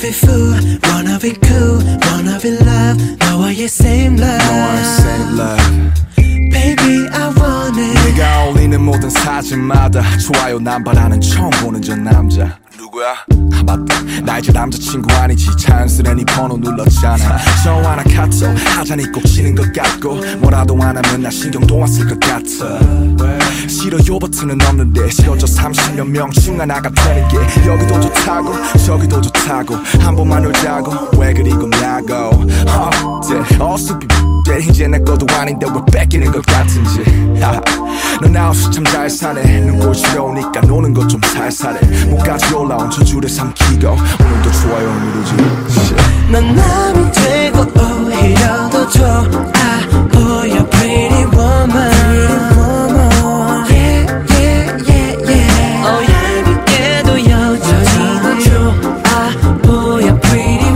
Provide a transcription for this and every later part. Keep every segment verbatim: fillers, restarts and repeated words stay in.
be fool, wanna be cool, wanna be love. 너와의 same love, 너와의 same love. Baby I want it. 네가 올리는 모든 사진마다 좋아요 남발하는 처음 보는 저 남자 누구야? 아 맞다 나 이제 남자친구 아니지 자연스레 네 번호 눌렀잖아 전화나 카톡 하자니 꼭 치는 것 같고 뭐라도 안 하면 나 신경도 안 쓸 것 같아 싫어요 버튼은 없는데 싫어져 삼십몇 명 중 하나가 되는 게 여기도 좋다고 저기도 좋다고 한 번만 놀자고 왜 그리 겁냐고 어때 어수비 이제 내 것도 아닌데 왜 뺏기는 것 같은지 넌 아웃이 참 잘 사네 눈꼴 시려우니까 노는 것 좀 살살해 목까지 올라온 저 줄에 삼키고 오늘도 좋아요 누르지 넌 남이 되고 오히려 더 좋아 보여 pretty woman, pretty woman. Yeah, yeah, yeah, yeah. Oh 얄밉게도 여전히 좋아 보여 pretty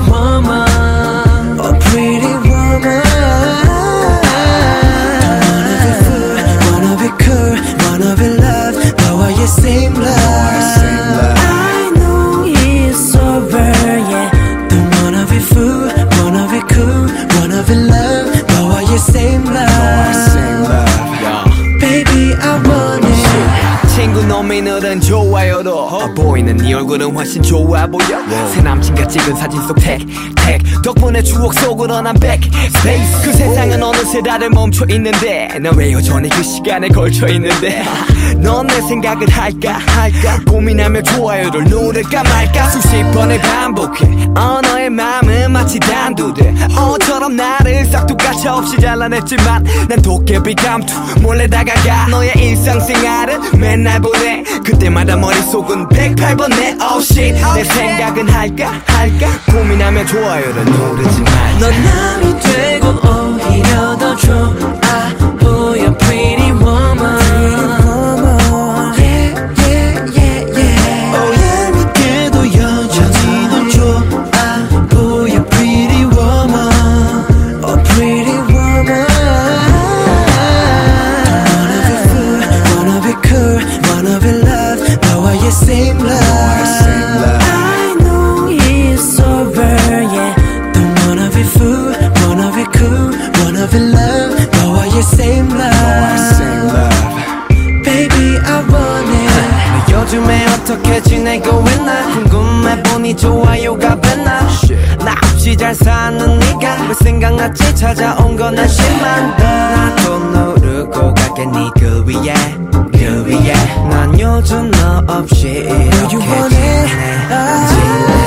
woman, oh pretty woman. Don't wanna be fool, wanna be cool, wanna be love. 너와의 same love, same love. I know it's over, yeah. Don't wanna be fool, wanna be cool, wanna be love. 너와의 same love, same love. Yeah. Baby I want it. 친구 놈이 늘은 좋아요로 어, 보이는 네 얼굴은 훨씬 좋아 보여 wow. 새 남친과 찍은 사진 속 택, 택 덕분에 추억 속으로 난 back space 그 세상은 어느새 다들 멈춰 있는데 난 왜 여전히 그 시간에 걸쳐 있는데 넌 내 생각을 할까 할까 고민하며 좋아요를 누를까 말까 수십 번을 반복해 어 너의 마음은 마치 단두대 어처럼 나를 싹둑가차 없이 잘라냈지만 난 도깨비 감투 몰래 다가가 너의 일상생활은 맨날 보내 그때마다 머릿속은 백팔 번 내 oh shit 내 생각은 할까 할까 고민하며 좋아요를 누르지 말자 넌 남이 되고 오히려 더 좋아 보여 pretty woman, pretty woman. Yeah, yeah, yeah, yeah. Oh 얄밉게도 여전히 넌 좋아 보여 pretty woman, oh pretty woman. Don't wanna be fool, wanna be cool, wanna be love. 너와의 same love, same love. I know it's over, yeah. Don't wanna be fool, wanna be cool, wanna be love. 너와의 same love, same love. Baby I want it. 너 요즘에 어떻게 지내고 있나 궁금해 보니 좋아요가 뺐나 나 없이 잘 사는 네가 왜 생각났지 찾아온 건 한심한 나도 누르고 갈게 네 그 위에 그 위에 난 요즘 너 없이 이렇게 지내